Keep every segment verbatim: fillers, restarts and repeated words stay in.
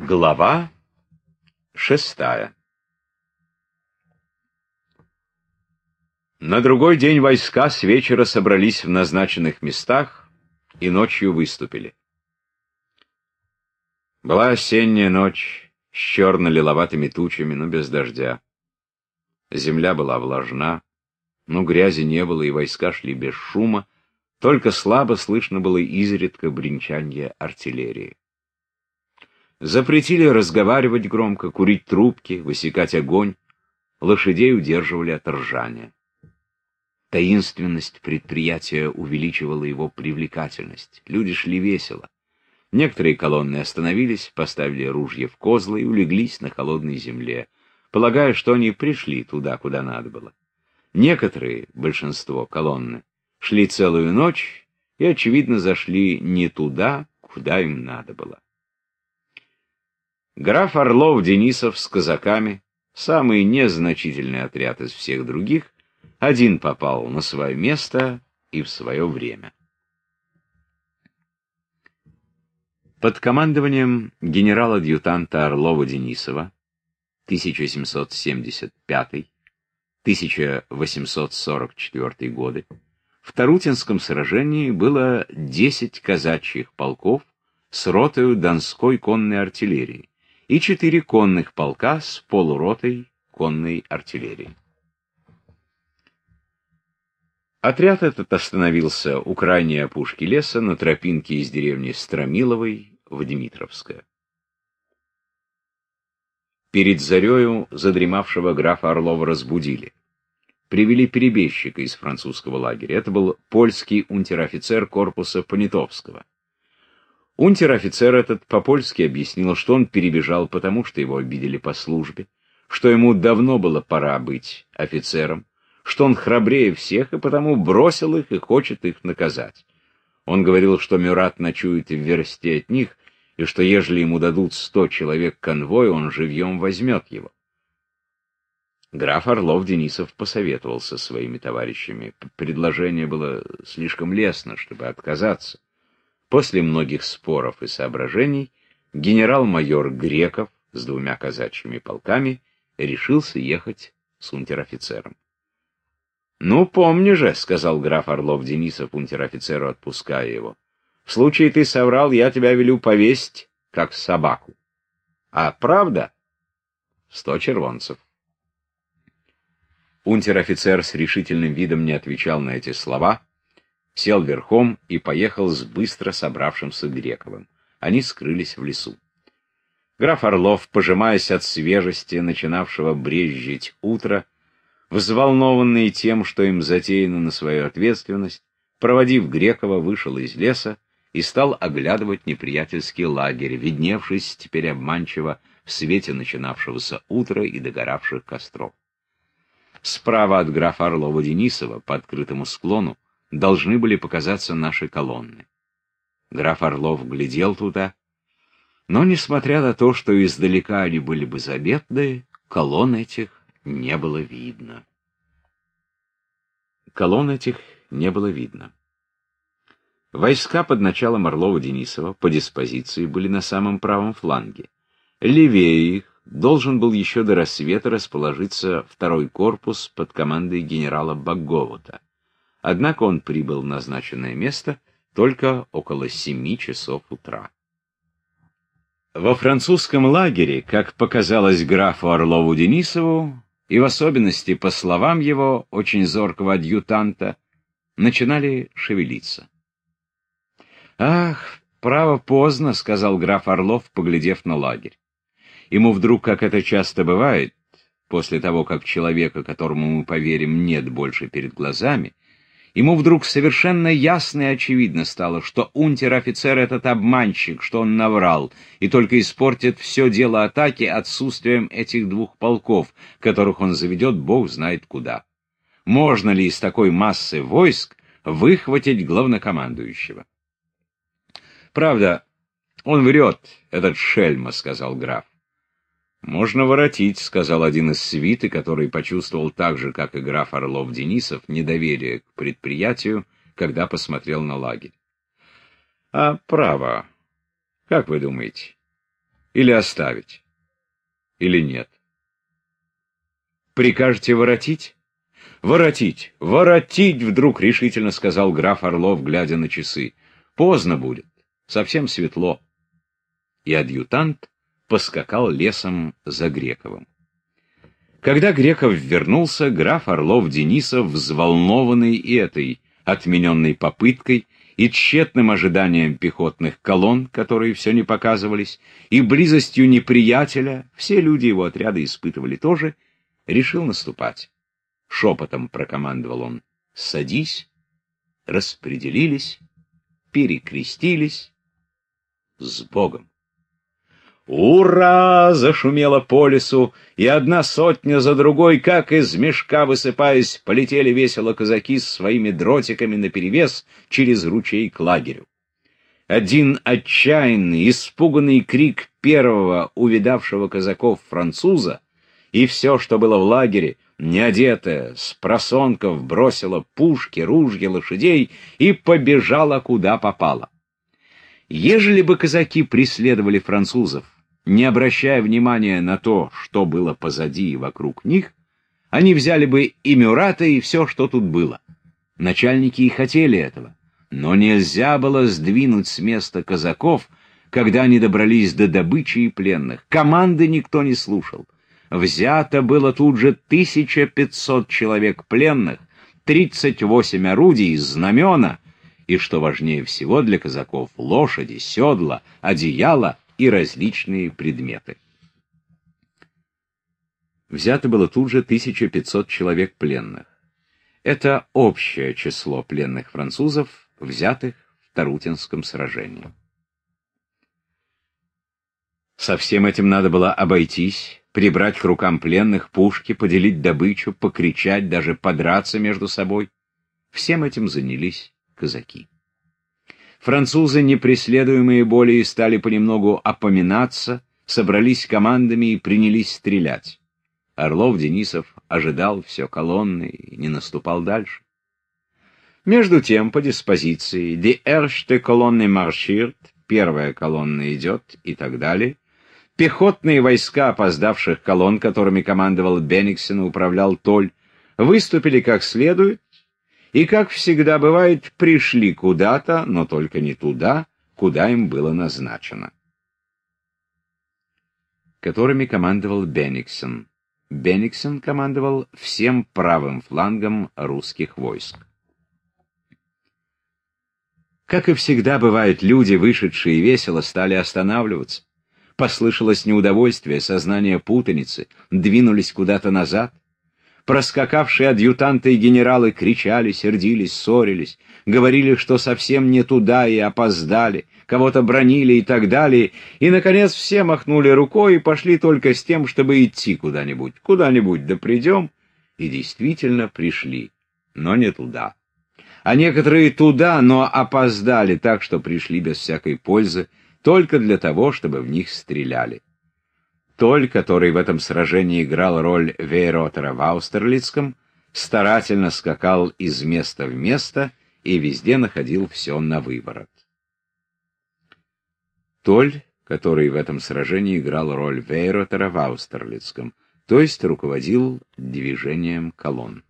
Глава шестая. На другой день войска с вечера собрались в назначенных местах и ночью выступили. Была осенняя ночь с черно-лиловатыми тучами, но без дождя. Земля была влажна, но грязи не было, и войска шли без шума, только слабо слышно было изредка бренчанье артиллерии. Запретили разговаривать громко, курить трубки, высекать огонь, лошадей удерживали от ржания. Таинственность предприятия увеличивала его привлекательность. Люди шли весело. Некоторые колонны остановились, поставили ружья в козлы и улеглись на холодной земле, полагая, что они пришли туда, куда надо было. Некоторые, большинство колонны, шли целую ночь и, очевидно, зашли не туда, куда им надо было. Граф Орлов-Денисов с казаками, самый незначительный отряд из всех других, один попал на свое место и в свое время. Под командованием генерала-адъютанта Орлова-Денисова тысяча семьсот семьдесят пятый — тысяча восемьсот сорок четвёртый годы в Тарутинском сражении было десять казачьих полков с ротою Донской конной артиллерии и четыре конных полка с полуротой конной артиллерии. Отряд этот остановился у крайней опушки леса на тропинке из деревни Стромиловой в Дмитровское. Перед зарею задремавшего графа Орлова разбудили. Привели перебежчика из французского лагеря. Это был польский унтер-офицер корпуса Понятовского. Унтер-офицер этот по-польски объяснил, что он перебежал потому, что его обидели по службе, что ему давно было пора быть офицером, что он храбрее всех и потому бросил их и хочет их наказать. Он говорил, что Мюрат ночует в версте от них, и что ежели ему дадут сто человек конвоя, он живьем возьмет его. Граф Орлов-Денисов посоветовался со своими товарищами. Предложение было слишком лестно, чтобы отказаться. После многих споров и соображений генерал-майор Греков с двумя казачьими полками решился ехать с унтер-офицером. «Ну, помни же», — сказал граф Орлов-Денисов унтер-офицеру, отпуская его, — «в случае ты соврал, я тебя велю повесить, как собаку. А правда — сто червонцев». Унтер-офицер с решительным видом не отвечал на эти слова, сел верхом и поехал с быстро собравшимся Грековым. Они скрылись в лесу. Граф Орлов, пожимаясь от свежести начинавшего брезжить утра, взволнованный тем, что им затеяно на свою ответственность, проводив Грекова, вышел из леса и стал оглядывать неприятельский лагерь, видневшись теперь обманчиво в свете начинавшегося утра и догоравших костров. Справа от графа Орлова-Денисова, по открытому склону, должны были показаться наши колонны. Граф Орлов глядел туда, но, несмотря на то, что издалека они были бы заметны, колонн этих не было видно. Колонн этих не было видно. Войска под началом Орлова-Денисова по диспозиции были на самом правом фланге. Левее их должен был еще до рассвета расположиться второй корпус под командой генерала Багговута. Однако он прибыл в назначенное место только около семи часов утра. Во французском лагере, как показалось графу Орлову-Денисову, и в особенности, по словам его, очень зоркого адъютанта, начинали шевелиться. «Ах, право поздно», — сказал граф Орлов, поглядев на лагерь. Ему вдруг, как это часто бывает, после того, как человека, которому мы поверим, нет больше перед глазами, ему вдруг совершенно ясно и очевидно стало, что унтер-офицер этот обманщик, что он наврал, и только испортит все дело атаки отсутствием этих двух полков, которых он заведет бог знает куда. Можно ли из такой массы войск выхватить главнокомандующего? «Правда, он врет, этот шельма», — сказал граф. «Можно воротить», — сказал один из свиты, который почувствовал так же, как и граф Орлов-Денисов, недоверие к предприятию, когда посмотрел на лагерь. «А право, как вы думаете, Или оставить? Или нет? Прикажете воротить? Воротить, воротить, вдруг решительно сказал граф Орлов, глядя на часы. Поздно будет, совсем светло. И адъютант поскакал лесом за Грековым. Когда Греков вернулся, граф Орлов-Денисов, взволнованный и этой отмененной попыткой, и тщетным ожиданием пехотных колонн, которые все не показывались, и близостью неприятеля, все люди его отряда испытывали тоже, решил наступать. Шепотом прокомандовал он: «Садись», распределились, перекрестились. С Богом! «Ура!» — зашумело по лесу, и одна сотня за другой, как из мешка высыпаясь, полетели весело казаки с своими дротиками наперевес через ручей к лагерю. Один отчаянный, испуганный крик первого увидавшего казаков француза, и все, что было в лагере, неодетое, с просонков, бросило пушки, ружья, лошадей и побежало куда попало. Ежели бы казаки преследовали французов, не обращая внимания на то, что было позади и вокруг них, они взяли бы и Мюрата, и все, что тут было. Начальники и хотели этого, но нельзя было сдвинуть с места казаков, когда они добрались до добычи и пленных. Команды никто не слушал. Взято было тут же тысяча пятьсот человек пленных, тридцать восемь орудий, знамена, и, что важнее всего для казаков, лошади, седла, одеяла и различные предметы. Взято было тут же тысяча пятьсот человек пленных. Это общее число пленных французов, взятых в Тарутинском сражении. Со всем этим надо было обойтись, прибрать к рукам пленных пушки, поделить добычу, покричать, даже подраться между собой. Всем этим занялись казаки. Французы, непреследуемые более, стали понемногу опоминаться, собрались командами и принялись стрелять. Орлов-Денисов ожидал все колонны и не наступал дальше. Между тем, по диспозиции «Die erste Kolonne marschiert» — первая колонна идет и так далее, пехотные войска опоздавших колонн, которыми командовал Бенниксен и управлял Толь, выступили как следует, и, как всегда бывает, пришли куда-то, но только не туда, куда им было назначено. Которыми командовал Бенниксен. Бенниксен командовал всем правым флангом русских войск. Как и всегда бывает, люди, вышедшие весело, стали останавливаться. Послышалось неудовольствие, сознание путаницы, двинулись куда-то назад. Проскакавшие адъютанты и генералы кричали, сердились, ссорились, говорили, что совсем не туда и опоздали, кого-то бранили и так далее, и, наконец, все махнули рукой и пошли только с тем, чтобы идти куда-нибудь. Куда-нибудь да придем, и действительно пришли, но не туда. А некоторые туда, но опоздали так, что пришли без всякой пользы, только для того, чтобы в них стреляли. Толь, который в этом сражении играл роль Вейротера в Аустерлицком, старательно скакал из места в место и везде находил все на выворот. Толь, который в этом сражении играл роль Вейротера в Аустерлицком, то есть руководил движением колонн.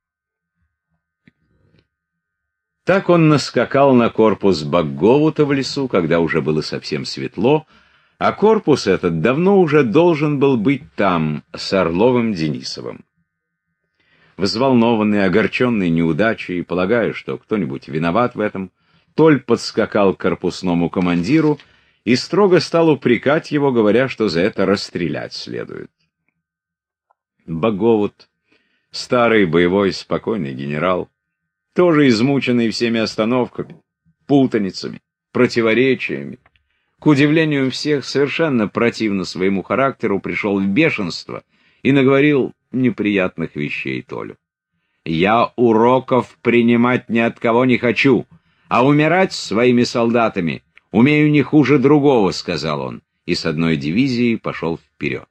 Так он наскакал на корпус Багговута в лесу, когда уже было совсем светло, а корпус этот давно уже должен был быть там, с Орловым-Денисовым. Взволнованный, огорченный неудачей, полагая, что кто-нибудь виноват в этом, Толь подскакал к корпусному командиру и строго стал упрекать его, говоря, что за это расстрелять следует. Багговут, старый боевой спокойный генерал, тоже измученный всеми остановками, путаницами, противоречиями, к удивлению всех, совершенно противно своему характеру, пришел в бешенство и наговорил неприятных вещей Толю. «Я уроков принимать ни от кого не хочу, а умирать с своими солдатами умею не хуже другого», — сказал он, и с одной дивизией пошел вперед.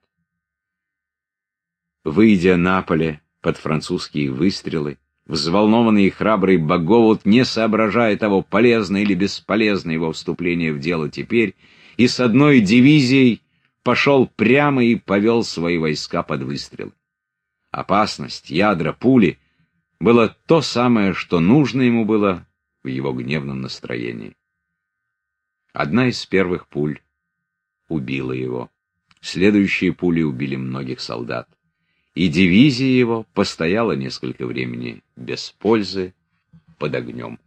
Выйдя на поле под французские выстрелы, взволнованный и храбрый Багговут, не соображая того, полезно или бесполезно его вступление в дело теперь, и с одной дивизией пошел прямо и повел свои войска под выстрел. Опасность, ядра, пули — было то самое, что нужно ему было в его гневном настроении. Одна из первых пуль убила его. Следующие пули убили многих солдат. И дивизия его постояла несколько времени без пользы под огнем.